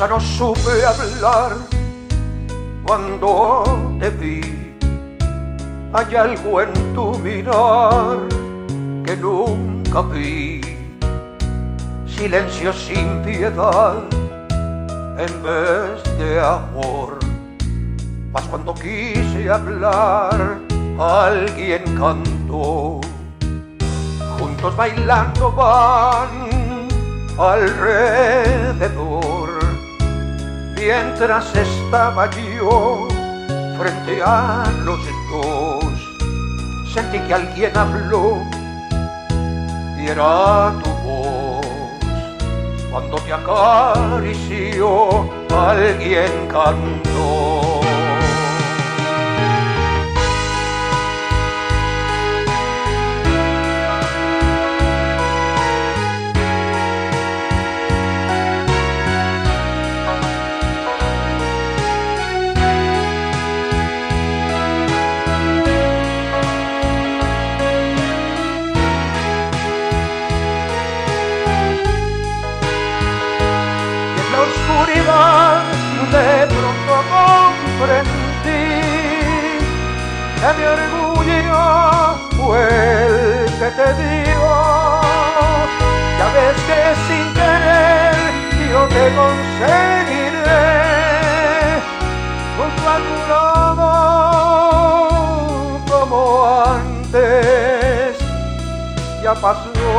Quizá no supe hablar cuando te vi. Hay algo en tu mirar que nunca vi. Silencio sin piedad en vez de amor. Mas cuando quise hablar, alguien cantó. Juntos bailando van alrededor. Mientras estaba yo frente a los dos, sentí que alguien habló y era tu voz. Cuando te acarició, alguien cantó. De pronto comprendí que mi orgullo fue el que te dio. Ya ves que sin querer yo te conseguiré. Junto a tu lado como antes ya pasó.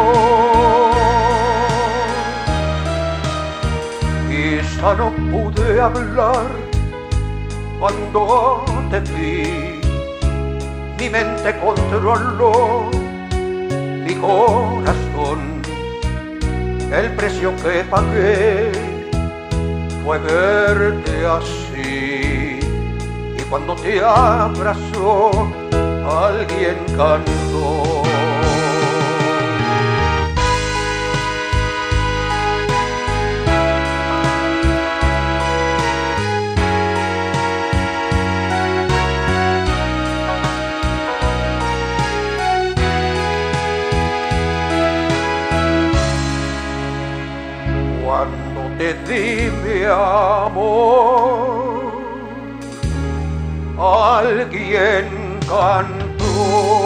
Quizá no pude hablar cuando te vi. Mi mente controló mi corazón. El precio que pagué fue verte así. Y cuando te abrazó, alguien cantó. Cuando te di mi amor, alguien cantó.